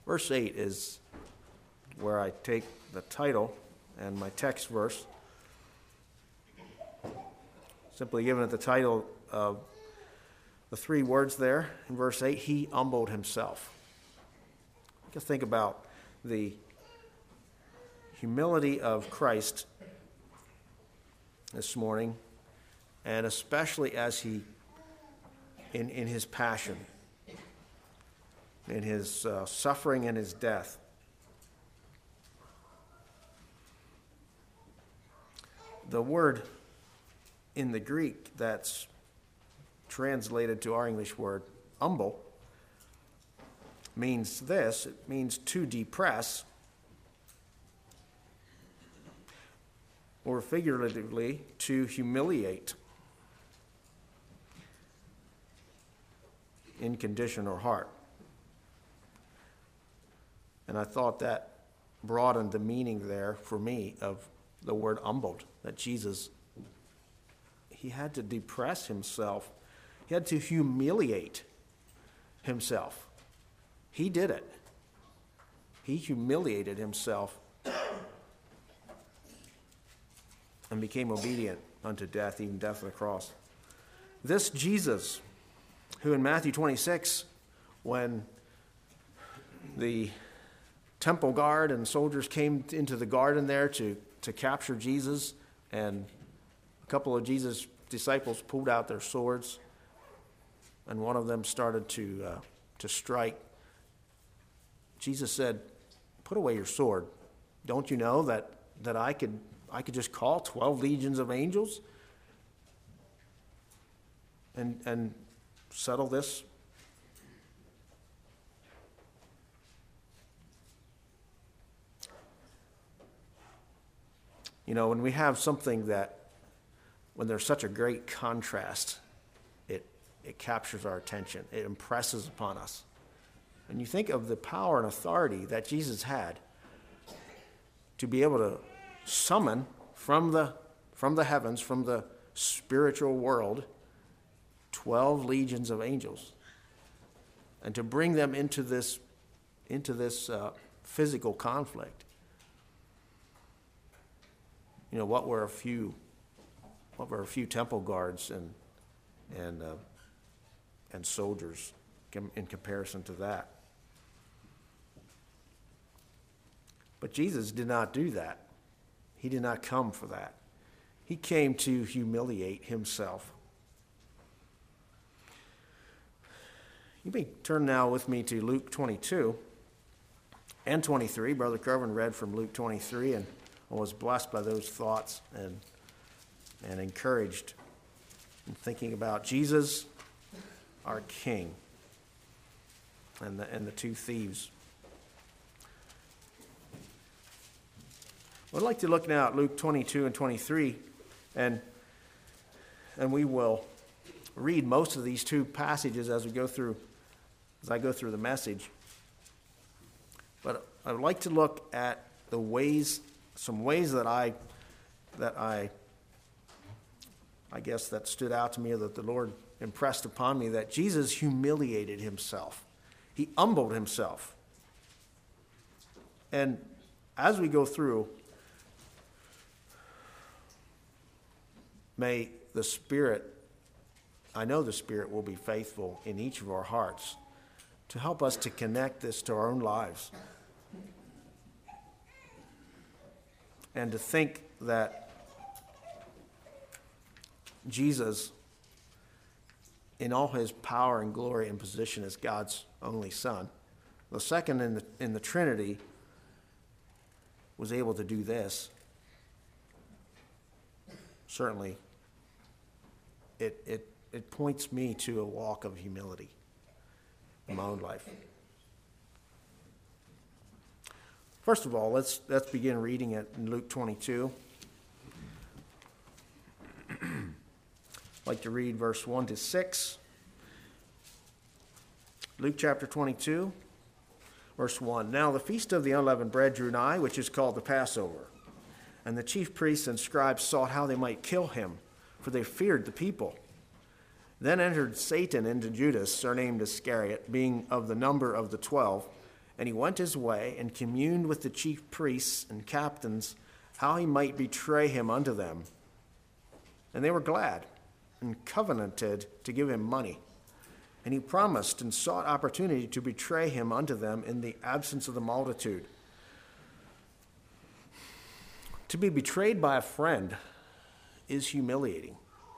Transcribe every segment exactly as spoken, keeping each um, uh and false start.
Verse eight is where I take the title and my text verse. Simply given it the title of the three words there in verse eight, he humbled himself. Just think about the humility of Christ this morning, and especially as he, in, in his passion, in his uh, suffering and his death. The word in the Greek that's translated to our English word, humble, means this. It means to depress, or figuratively, to humiliate in condition or heart. And I thought that broadened the meaning there for me of the word humbled, that Jesus, he had to depress himself. He had to humiliate himself. He did it. He humiliated himself and became obedient unto death, even death on the cross. This Jesus, who in Matthew twenty-six, when the temple guard and soldiers came into the garden there to, to capture Jesus, and a couple of Jesus' disciples pulled out their swords, and one of them started to uh, to strike. Jesus said, "Put away your sword. Don't you know that, that I could I could just call twelve legions of angels and and settle this?" You know, when we have something that, when there's such a great contrast, it it captures our attention. It impresses upon us. And you think of the power and authority that Jesus had to be able to summon from the from the heavens, from the spiritual world, twelve legions of angels, and to bring them into this into this uh, physical conflict. You know, what were a few what were a few temple guards and and uh, and soldiers in comparison to that? But Jesus did not do that. He did not come for that. He came to humiliate himself. You may turn now with me to Luke twenty-two and twenty-three. Brother Kervin read from Luke twenty-three, and I was blessed by those thoughts and and encouraged in thinking about Jesus, our King, and the, and the two thieves. I'd like to look now at Luke twenty-two and twenty-three, and and we will read most of these two passages as we go through, as I go through the message. But I would like to look at the ways, some ways that I, that I, I guess that stood out to me, or that the Lord impressed upon me, that Jesus humiliated himself. He humbled himself. And as we go through, may the Spirit, I know the Spirit will be faithful in each of our hearts to help us to connect this to our own lives. And to think that Jesus, in all his power and glory and position as God's only Son, the second in the, in the Trinity, was able to do this. Certainly, it, it, it points me to a walk of humility in my own life. First of all, let's let's begin reading it in Luke twenty-two. I'd like to read verse one to six. Luke chapter twenty-two, verse one. Now the feast of the unleavened bread drew nigh, which is called the Passover. And the chief priests and scribes sought how they might kill him, for they feared the people. Then entered Satan into Judas, surnamed Iscariot, being of the number of the twelve. And he went his way and communed with the chief priests and captains how he might betray him unto them. And they were glad and covenanted to give him money. And he promised and sought opportunity to betray him unto them in the absence of the multitude. To be betrayed by a friend is humiliating.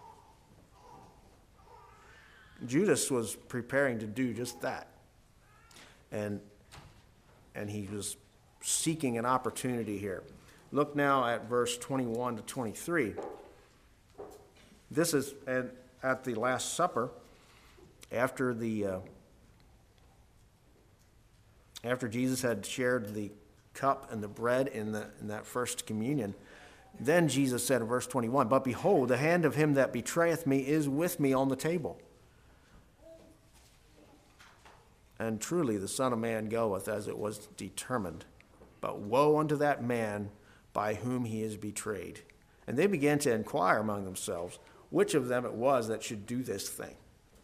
Judas was preparing to do just that. And, and he was seeking an opportunity here. Look now at verse twenty-one to twenty-three. This is at, at the Last Supper, after the uh, after Jesus had shared the cup and the bread in the in that first communion. Then Jesus said in verse twenty-one, "But behold, the hand of him that betrayeth me is with me on the table. And truly the Son of Man goeth as it was determined. But woe unto that man by whom he is betrayed." And they began to inquire among themselves which of them it was that should do this thing.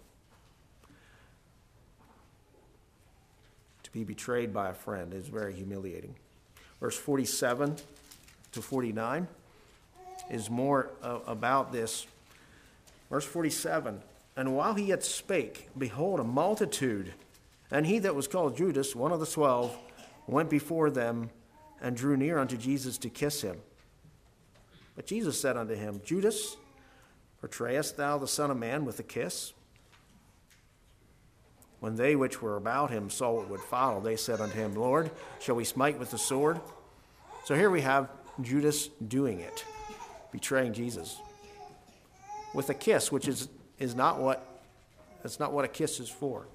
To be betrayed by a friend is very humiliating. Verse forty-seven to forty-nine is more uh, about this. Verse forty-seven, "And while he yet spake, behold, a multitude, and he that was called Judas, one of the twelve, went before them and drew near unto Jesus to kiss him. But Jesus said unto him, Judas, betrayest thou the Son of Man with a kiss? When they which were about him saw what would follow, they said unto him, Lord, shall we smite with the sword? So here we have Judas doing it, betraying Jesus with a kiss, which is, is not what that's not what a kiss is for.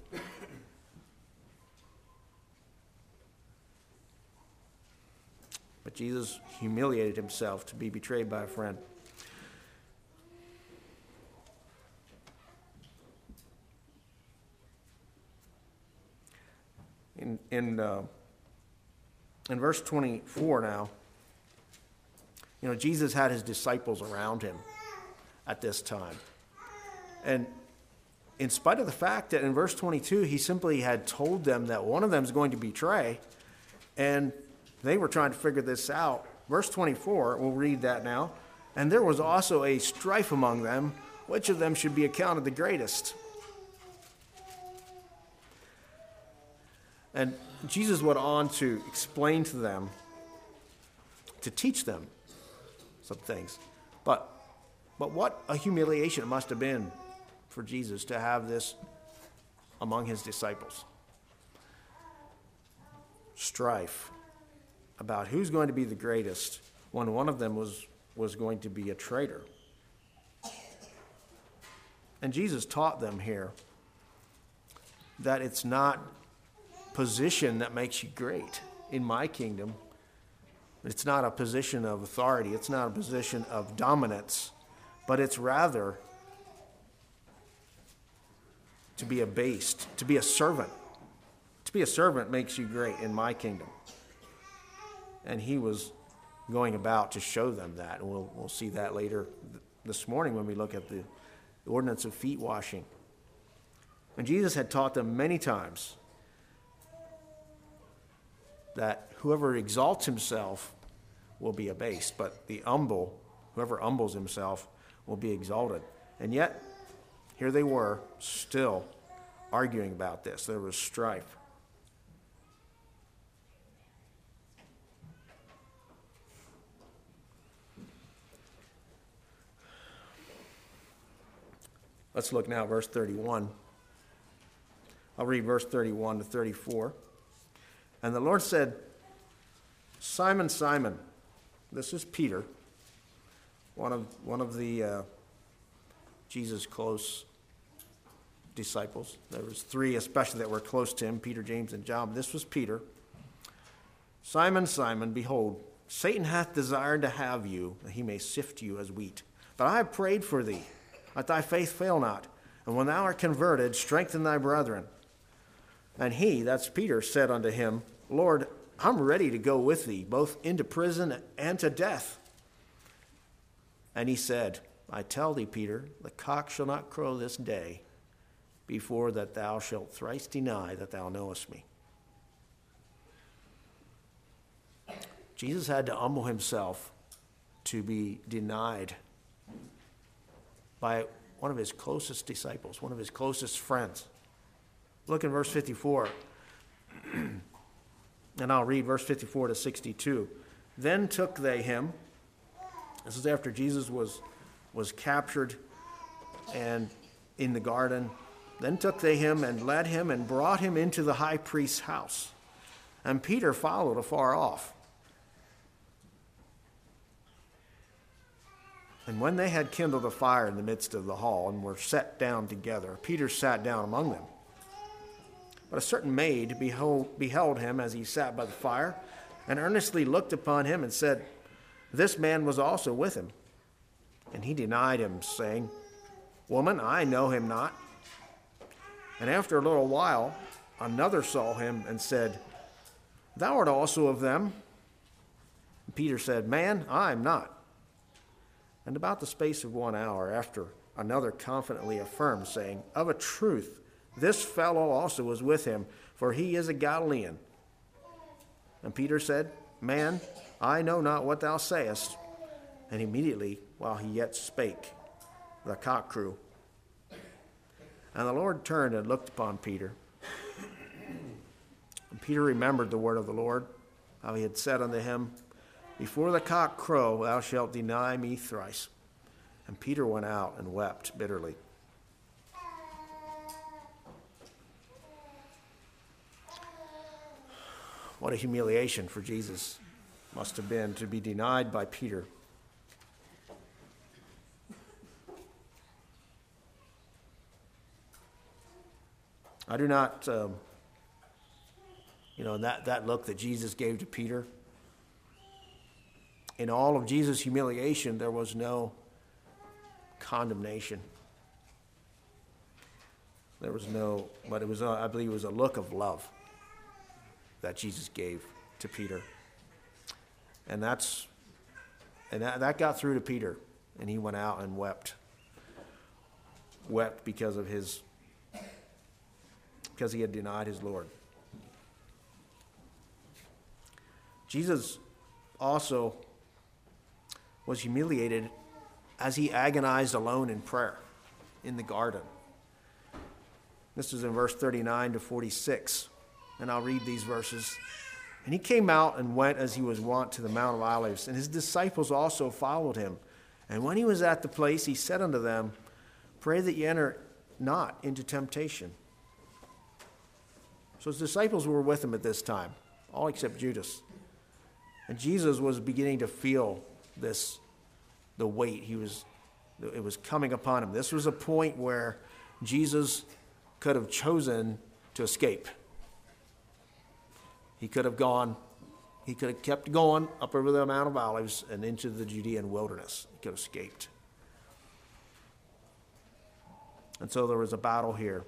But Jesus humiliated himself to be betrayed by a friend. In in uh, in verse twenty-four now, you know, Jesus had his disciples around him at this time. And in spite of the fact that in verse twenty-two, he simply had told them that one of them is going to betray, and they were trying to figure this out. Verse twenty-four, we'll read that now. And there was also a strife among them, which of them should be accounted the greatest. And Jesus went on to explain to them, to teach them some things. But, but what a humiliation it must have been for Jesus to have this among his disciples. Strife about who's going to be the greatest when one of them was, was going to be a traitor. And Jesus taught them here that it's not position that makes you great in my kingdom. It's not a position of authority. It's not a position of dominance, but it's rather to be abased, to be a servant. To be a servant makes you great in my kingdom. And he was going about to show them that. And we'll, we'll see that later this morning when we look at the ordinance of feet washing. And Jesus had taught them many times that whoever exalts himself will be abased, but the humble, whoever humbles himself, will be exalted. And yet, here they were, still arguing about this. There was strife. Let's look now at verse thirty-one. I'll read verse thirty-one to thirty-four. And the Lord said, Simon, Simon, this is Peter, one of one of the uh, Jesus' close disciples. There was three especially that were close to him, Peter, James, and John. This was Peter. Simon, Simon, behold, Satan hath desired to have you, that he may sift you as wheat. But I have prayed for thee, that thy faith fail not. And when thou art converted, strengthen thy brethren. And he, that's Peter, said unto him, Lord, I'm ready to go with thee, both into prison and to death. And he said, I tell thee, Peter, the cock shall not crow this day before that thou shalt thrice deny that thou knowest me. Jesus had to humble himself to be denied by one of his closest disciples, one of his closest friends. Look in verse fifty-four, and I'll read verse fifty-four to sixty-two. Then took they him, this is after Jesus was, was captured and in the garden. Then took they him and led him and brought him into the high priest's house. And Peter followed afar off. And when they had kindled a fire in the midst of the hall and were set down together, Peter sat down among them. But a certain maid behold, beheld him as he sat by the fire, and earnestly looked upon him and said, This man was also with him. And he denied him, saying, Woman, I know him not. And after a little while, another saw him and said, Thou art also of them. And Peter said, Man, I am not. And about the space of one hour after, another confidently affirmed, saying, Of a truth, this fellow also was with him, for he is a Galilean. And Peter said, Man, I know not what thou sayest. And immediately, while he yet spake, the cock crew. And the Lord turned and looked upon Peter. And Peter remembered the word of the Lord, how he had said unto him, Before the cock crow, thou shalt deny me thrice. And Peter went out and wept bitterly. What a humiliation for Jesus must have been to be denied by Peter. I do not, um, you know, that, that look that Jesus gave to Peter, in all of Jesus' humiliation, there was no condemnation. There was no, but it was, a, I believe it was a look of love that Jesus gave to Peter. And that's, and that, that got through to Peter, and he went out and wept. Wept because of his, because he had denied his Lord. Jesus also was humiliated as he agonized alone in prayer in the garden. This is in verse thirty-nine to forty-six, and I'll read these verses. And he came out and went as he was wont to the Mount of Olives, and his disciples also followed him. And when he was at the place, he said unto them, Pray that ye enter not into temptation. So his disciples were with him at this time, all except Judas. And Jesus was beginning to feel this, the weight. He was, it was coming upon him. This was a point where Jesus could have chosen to escape. He could have gone, he could have kept going up over the Mount of Olives and into the Judean wilderness. He could have escaped. And so there was a battle here.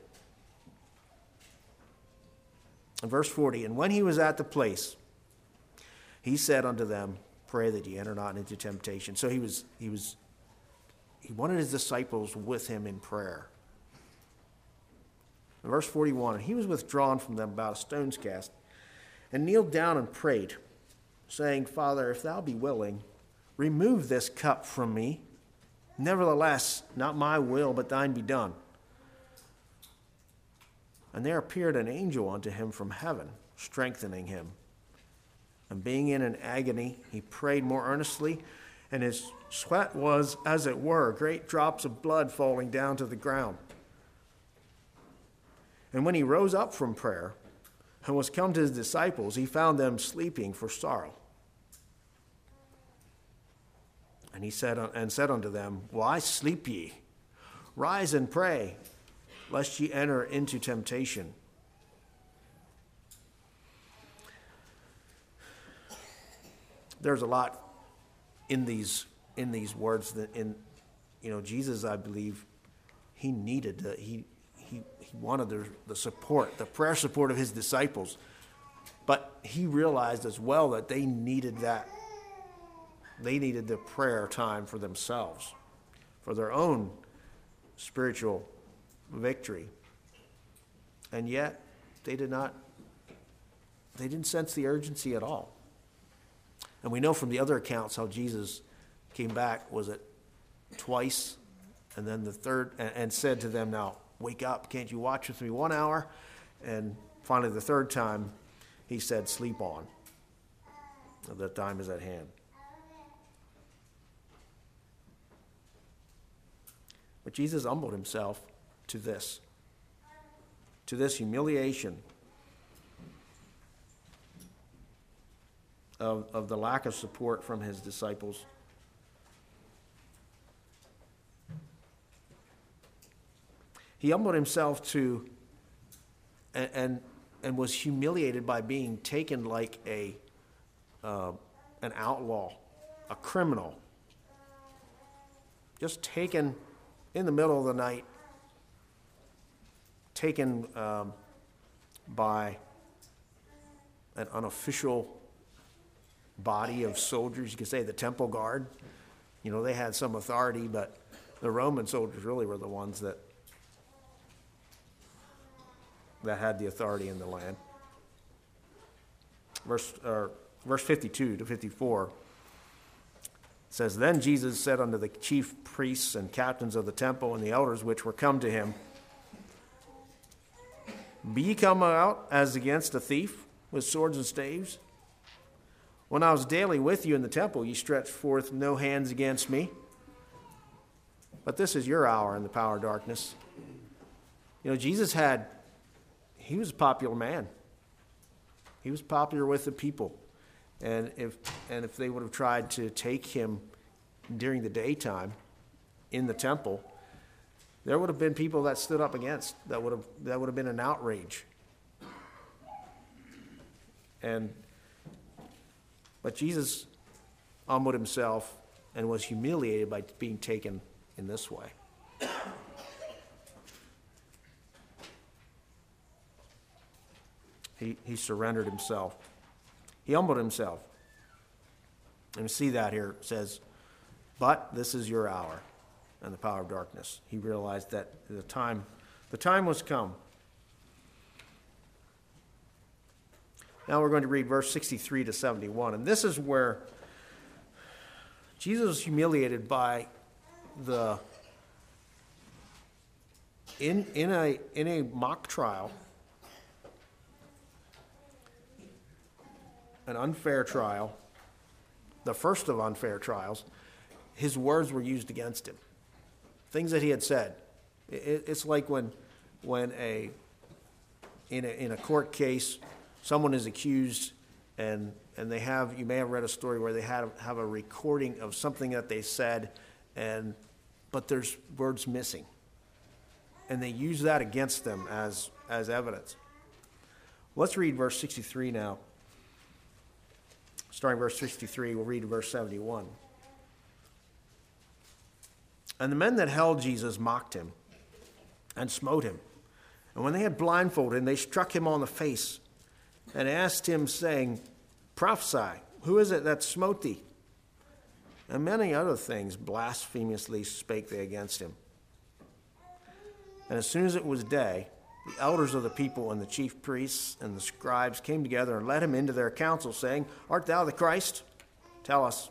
In verse forty, and when he was at the place, he said unto them, Pray that ye enter not into temptation. So he was, he was, he wanted his disciples with him in prayer. In verse forty-one, and he was withdrawn from them about a stone's cast, and kneeled down and prayed, saying, Father, if thou be willing, remove this cup from me. Nevertheless, not my will, but thine be done. And there appeared an angel unto him from heaven, strengthening him. And being in an agony, he prayed more earnestly, and his sweat was, as it were, great drops of blood falling down to the ground. And when he rose up from prayer, and was come to his disciples, he found them sleeping for sorrow. And he said, and said unto them, Why sleep ye? Rise and pray, lest ye enter into temptation. There's a lot in these in these words that in you know Jesus, I believe, he needed the, he he he wanted the, the support, the prayer support of his disciples, but he realized as well that they needed that. They needed the prayer time for themselves, for their own spiritual victory. And yet, they did not, they didn't sense the urgency at all. And we know from the other accounts how Jesus came back, was it twice? And then the third, and, and said to them, now, wake up, can't you watch with me one hour? And finally, the third time, he said, sleep on. The time is at hand. But Jesus humbled himself to this, to this humiliation of, of the lack of support from his disciples. He humbled himself to, and, and, and was humiliated by being taken like a uh, an outlaw, a criminal, just taken in the middle of the night, taken um, by an unofficial body of soldiers. You could say the temple guard. You know, they had some authority, but the Roman soldiers really were the ones that that had the authority in the land. Verse, uh, verse fifty-two to fifty-four says, Then Jesus said unto the chief priests and captains of the temple and the elders which were come to him, Be ye come out as against a thief with swords and staves? When I was daily with you in the temple, ye stretched forth no hands against me. But this is your hour in the power of darkness. You know, Jesus had, he was a popular man. He was popular with the people. And if and if they would have tried to take him during the daytime in the temple, there would have been people that stood up against. That would have that would have been an outrage. And but Jesus humbled himself and was humiliated by being taken in this way. He he surrendered himself. He humbled himself. And we see that here. It says, but this is your hour and the power of darkness. He realized that the time, the time was come. Now we're going to read verse sixty-three to seventy-one. And this is where Jesus was humiliated by the, in, in, a, in a mock trial, an unfair trial, the first of unfair trials, his words were used against him. Things that he had said. It, it's like when, when a in a in a court case, someone is accused, and and they have you may have read a story where they had have a recording of something that they said, and but there's words missing, and they use that against them as as evidence. Let's read verse sixty-three now. Starting verse sixty-three, we'll read verse seventy-one. And the men that held Jesus mocked him and smote him. And when they had blindfolded him, they struck him on the face and asked him, saying, Prophesy, who is it that smote thee? And many other things blasphemously spake they against him. And as soon as it was day, the elders of the people and the chief priests and the scribes came together and led him into their council, saying, Art thou the Christ? Tell us.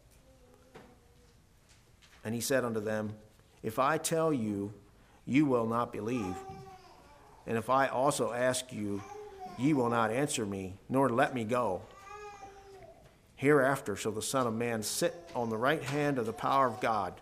And he said unto them, If I tell you, you will not believe. And if I also ask you, ye will not answer me, nor let me go. Hereafter shall the Son of Man sit on the right hand of the power of God.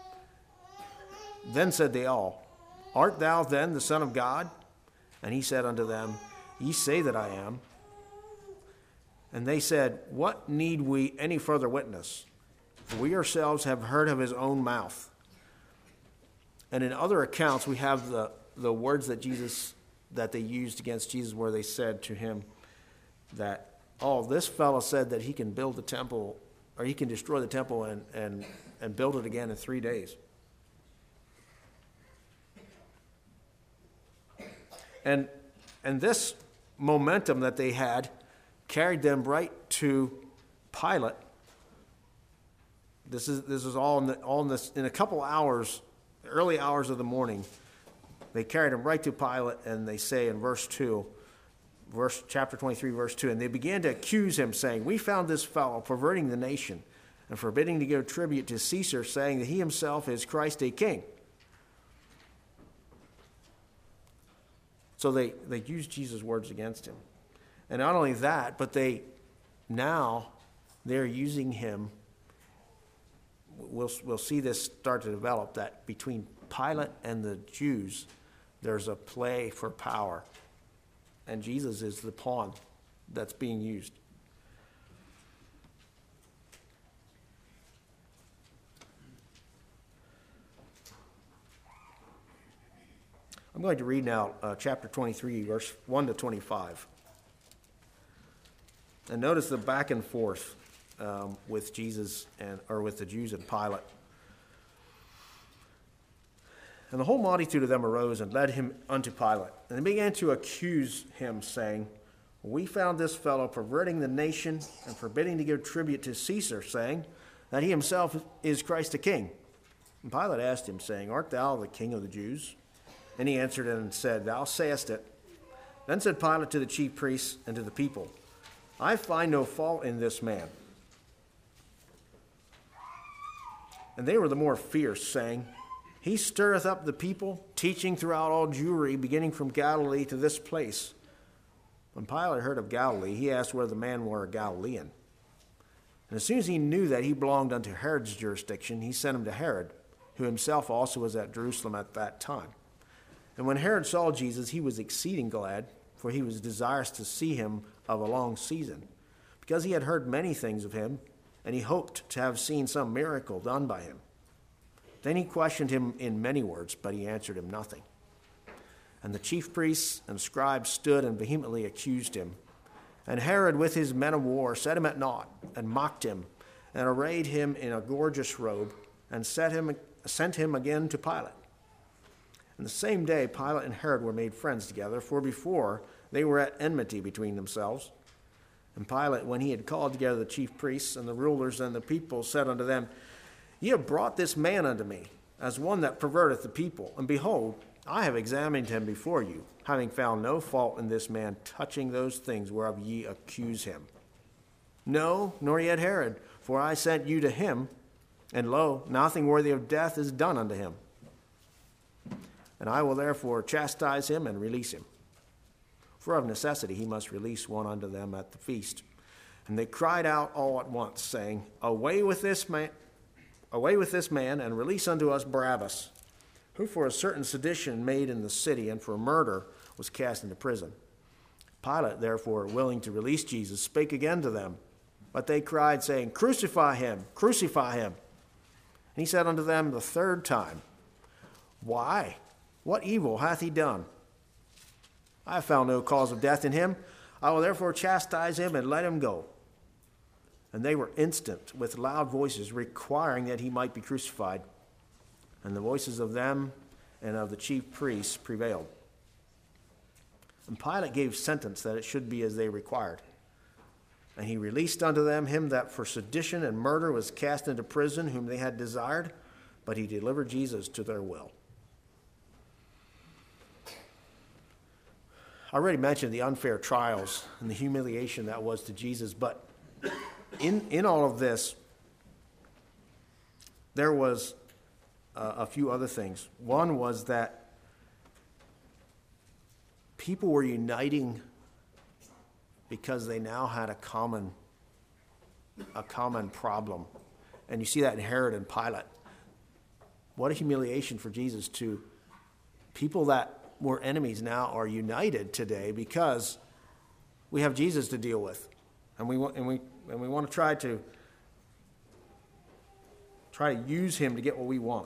Then said they all, Art thou then the Son of God? And he said unto them, Ye say that I am. And they said, What need we any further witness? For we ourselves have heard of his own mouth. And in other accounts, we have the, the words that Jesus, that they used against Jesus, where they said to him that, oh, this fellow said that he can build the temple, or he can destroy the temple and, and, and build it again in three days. And and this momentum that they had carried them right to Pilate. This is this is all in the, all in this in a couple hours, early hours of the morning. They carried him right to Pilate, and they say in verse two, verse, chapter twenty-three, verse two, and they began to accuse him, saying, "We found this fellow perverting the nation and forbidding to give tribute to Caesar, saying that he himself is Christ a king." So they, they used Jesus' words against him. And not only that, but they now they're using him. We'll, we'll see this start to develop, that between Pilate and the Jews, there's a play for power. And Jesus is the pawn that's being used. I'm going to read now uh, chapter twenty-three, verse one to twenty-five. And notice the back and forth um, with Jesus and or with the Jews and Pilate. And the whole multitude of them arose and led him unto Pilate. And they began to accuse him, saying, "We found this fellow perverting the nation and forbidding to give tribute to Caesar, saying that he himself is Christ the king." And Pilate asked him, saying, "Art thou the king of the Jews?" And he answered and said, "Thou sayest it." Then said Pilate to the chief priests and to the people, "I find no fault in this man." And they were the more fierce, saying, "He stirreth up the people, teaching throughout all Jewry, beginning from Galilee to this place." When Pilate heard of Galilee, he asked whether the man were a Galilean. And as soon as he knew that he belonged unto Herod's jurisdiction, he sent him to Herod, who himself also was at Jerusalem at that time. And when Herod saw Jesus, he was exceeding glad, for he was desirous to see him of a long season, because he had heard many things of him, and he hoped to have seen some miracle done by him. Then he questioned him in many words, but he answered him nothing. And the chief priests and scribes stood and vehemently accused him. And Herod with his men of war set him at naught, and mocked him, and arrayed him in a gorgeous robe, and set him, sent him again to Pilate. And the same day Pilate and Herod were made friends together, for before they were at enmity between themselves. And Pilate, when he had called together the chief priests and the rulers and the people, said unto them, "Ye have brought this man unto me, as one that perverteth the people. And behold, I have examined him before you, having found no fault in this man touching those things whereof ye accuse him. No, nor yet Herod, for I sent you to him, and lo, nothing worthy of death is done unto him. And I will therefore chastise him and release him. For of necessity he must release one unto them at the feast." And they cried out all at once, saying, Away with this man, away with this man, and release unto us Barabbas, who for a certain sedition made in the city, and for murder was cast into prison. Pilate, therefore, willing to release Jesus, spake again to them. But they cried, saying, Crucify him, crucify him. And he said unto them the third time, Why? What evil hath he done? I have found no cause of death in him. I will therefore chastise him and let him go. And they were instant with loud voices, requiring that he might be crucified. And the voices of them and of the chief priests prevailed. And Pilate gave sentence that it should be as they required. And he released unto them him that for sedition and murder was cast into prison, whom they had desired, but he delivered Jesus to their will. I already mentioned the unfair trials and the humiliation that was to Jesus, but in, in all of this, there was uh, a few other things. One was that people were uniting because they now had a common, a common problem. And you see that in Herod and Pilate. What a humiliation for Jesus to people that were enemies now are united today because we have Jesus to deal with, and we want and we and we want to try to try to use him to get what we want.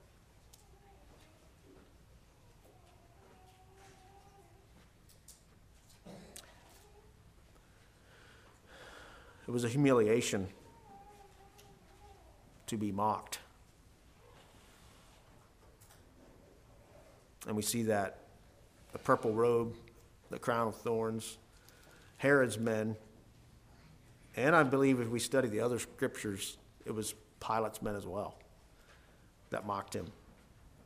It was a humiliation to be mocked. And we see that the purple robe, the crown of thorns, Herod's men, and I believe if we study the other scriptures, it was Pilate's men as well that mocked him,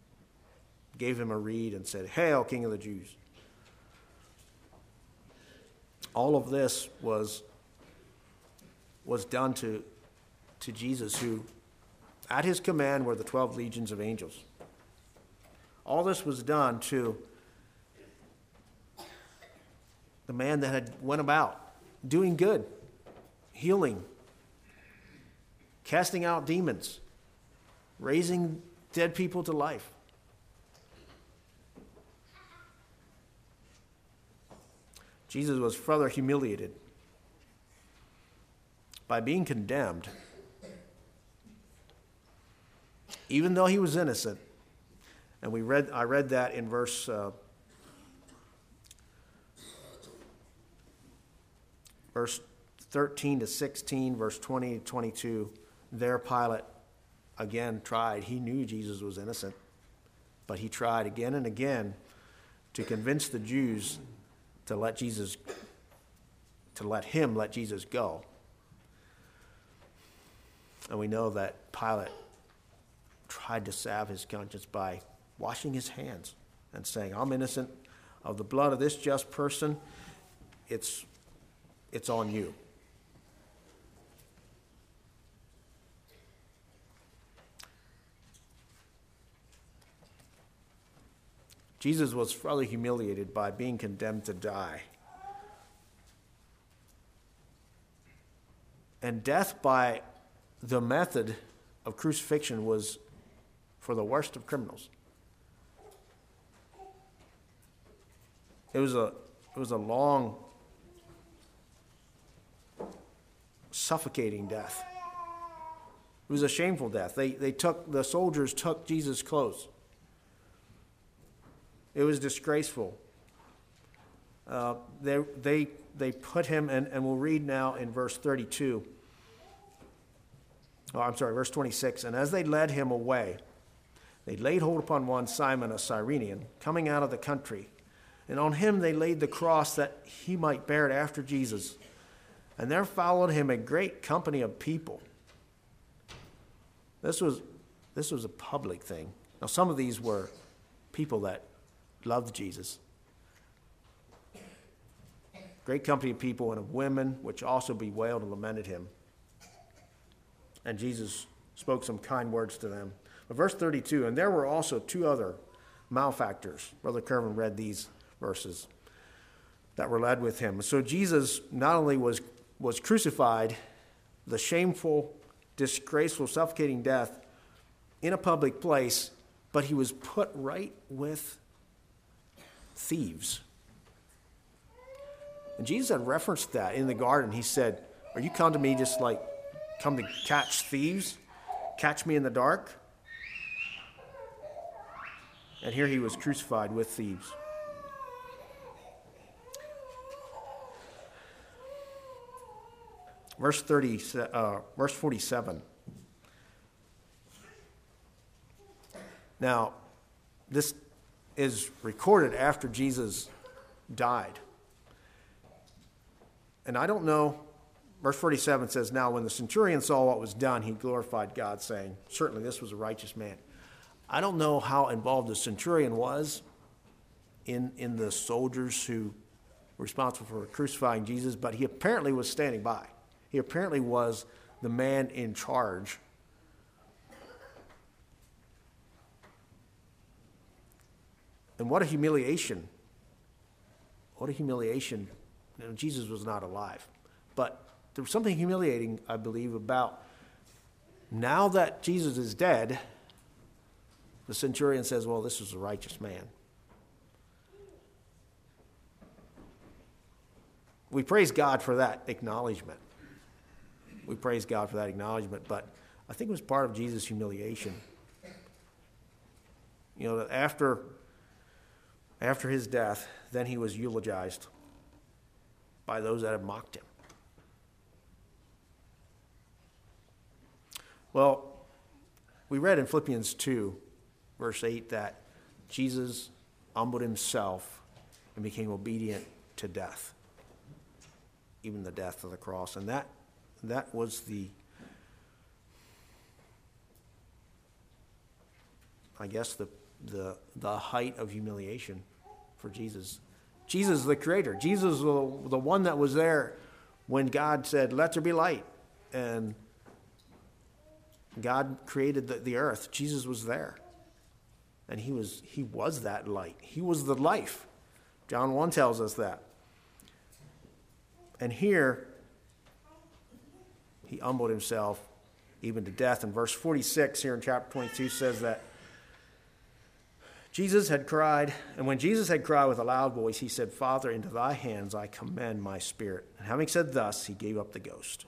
gave him a reed and said, Hail, King of the Jews. all of this was, was done to, to Jesus, who, at his command, were the twelve legions of angels. All this was done to the man that had went about doing good, healing, casting out demons, raising dead people to life. Jesus was further humiliated by being condemned, even though he was innocent. And we read, I read that in verse uh, verse thirteen to sixteen, verse twenty to twenty-two. There Pilate again tried. He knew Jesus was innocent, but he tried again and again to convince the Jews to let Jesus, to let him let Jesus go. And we know that Pilate tried to salve his conscience by washing his hands and saying, I'm innocent of the blood of this just person. It's, it's on you. Jesus was further humiliated by being condemned to die. And death by the method of crucifixion was for the worst of criminals. It was a, it was a long, suffocating death. It was a shameful death. They, they took, the soldiers took Jesus' clothes. It was disgraceful. Uh, they, they, they put him, and, and we'll read now in verse thirty-two. Oh, I'm sorry, verse twenty-six. And as they led him away, they laid hold upon one, Simon, a Cyrenian, coming out of the country. And on him they laid the cross that he might bear it after Jesus. And there followed him a great company of people. This was, this was a public thing. Now, some of these were people that loved Jesus. Great company of people and of women, which also bewailed and lamented him. And Jesus spoke some kind words to them. But verse thirty-two, and there were also two other malefactors. Brother Kervin read these verses that were led with him. So Jesus not only was, was crucified, the shameful, disgraceful, suffocating death in a public place, but he was put right with thieves. And Jesus had referenced that in the garden. He said, are you come to me just like come to catch thieves? Catch me in the dark? And here he was crucified with thieves. Verse thirty, uh, verse forty-seven. Now, this is recorded after Jesus died. And I don't know, verse forty-seven says, now when the centurion saw what was done, he glorified God, saying, certainly this was a righteous man. I don't know how involved the centurion was in, in the soldiers who were responsible for crucifying Jesus, but he apparently was standing by. He apparently was the man in charge. And what a humiliation. What a humiliation. You know, Jesus was not alive. But there was something humiliating, I believe, about now that Jesus is dead, the centurion says, well, this was a righteous man. We praise God for that acknowledgement. We praise God for that acknowledgement, but I think it was part of Jesus' humiliation. You know, that after, after his death, then he was eulogized by those that had mocked him. Well, we read in Philippians two, verse eight, that Jesus humbled himself and became obedient to death, even the death of the cross. And that that was the, I guess, the the the height of humiliation for Jesus, Jesus is the creator. Jesus is the, the one that was there when God said, let there be light. And God created the, the earth. Jesus was there. And he was, he was that light. He was the life. John one tells us that. And here, he humbled himself even to death. And verse forty-six here in chapter twenty-two says that Jesus had cried, and when Jesus had cried with a loud voice, he said, Father, into thy hands I commend my spirit. And having said thus, he gave up the ghost.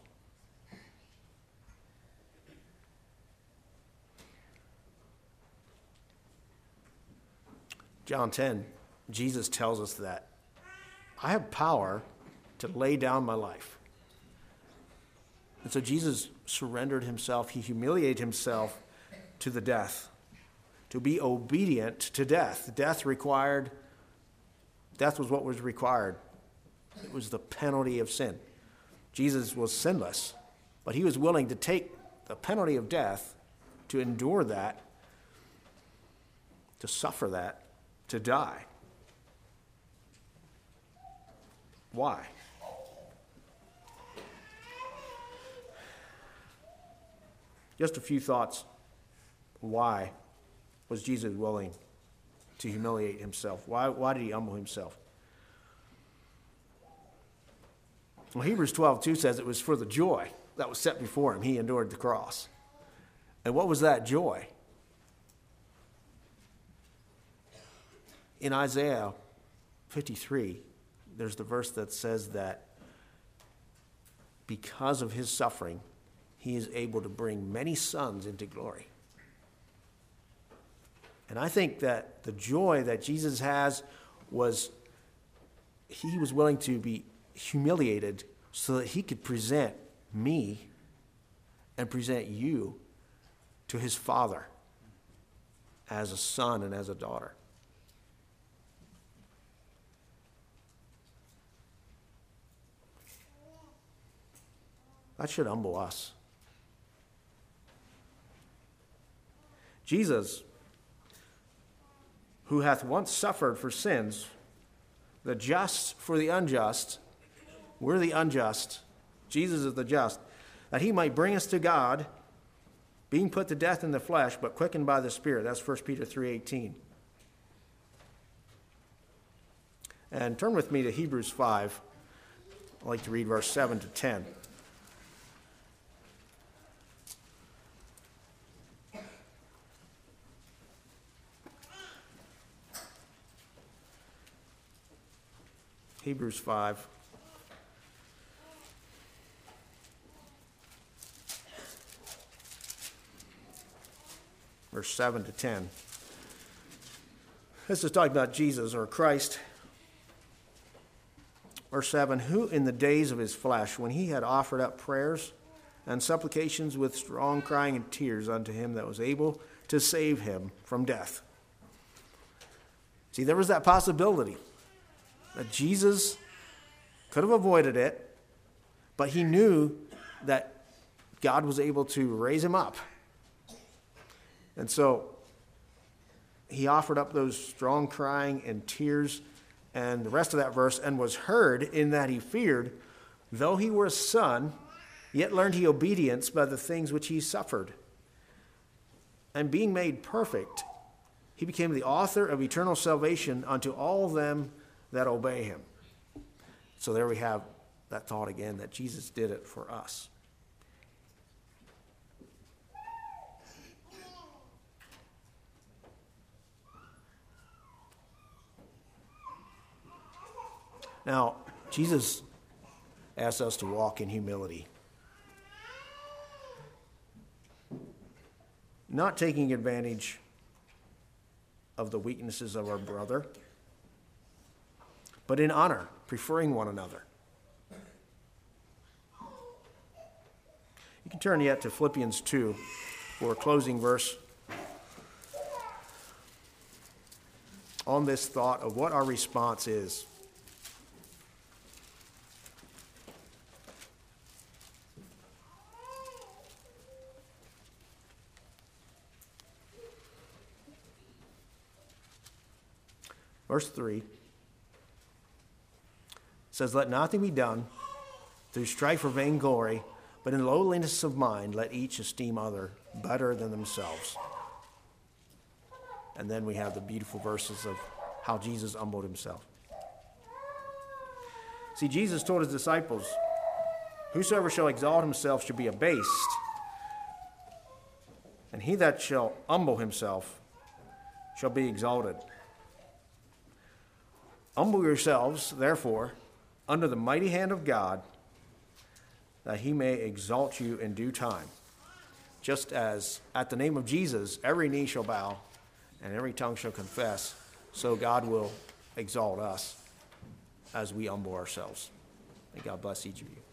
John ten, Jesus tells us that I have power to lay down my life. And so Jesus surrendered himself. He humiliated himself to the death, to be obedient to death. Death required, death was what was required. It was the penalty of sin. Jesus was sinless, but he was willing to take the penalty of death, to endure that, to suffer that, to die. Why? Just a few thoughts. Why was Jesus willing to humiliate himself? Why, why did he humble himself? Well, Hebrews twelve two says it was for the joy that was set before him. He endured the cross. And what was that joy? In Isaiah fifty-three, there's the verse that says that because of his suffering, he is able to bring many sons into glory. And I think that the joy that Jesus has was he was willing to be humiliated so that he could present me and present you to his Father as a son and as a daughter. That should humble us. Jesus, who hath once suffered for sins, the just for the unjust, we're the unjust, Jesus is the just, that he might bring us to God, being put to death in the flesh, but quickened by the Spirit. That's First Peter three eighteen. And turn with me to Hebrews five. I'd like to read verse seven to ten. Hebrews five. Verse seven to ten. This is talking about Jesus or Christ. Verse seven, who in the days of his flesh, when he had offered up prayers and supplications with strong crying and tears unto him that was able to save him from death. See, there was that possibility that Jesus could have avoided it, but he knew that God was able to raise him up. And so he offered up those strong crying and tears, and the rest of that verse, and was heard in that he feared, though he were a son, yet learned he obedience by the things which he suffered. And being made perfect, he became the author of eternal salvation unto all them that obey him. So there we have that thought again, that Jesus did it for us. Now, Jesus asks us to walk in humility, not taking advantage of the weaknesses of our brother, but in honor, preferring one another. You can turn yet to Philippians two for a closing verse on this thought of what our response is. Verse three, says, let nothing be done through strife or vainglory, but in lowliness of mind, let each esteem other better than themselves. And then we have the beautiful verses of how Jesus humbled himself. See, Jesus told his disciples, whosoever shall exalt himself shall be abased, and he that shall humble himself shall be exalted. Humble yourselves, therefore, under the mighty hand of God, that he may exalt you in due time. Just as at the name of Jesus, every knee shall bow and every tongue shall confess, so God will exalt us as we humble ourselves. May God bless each of you.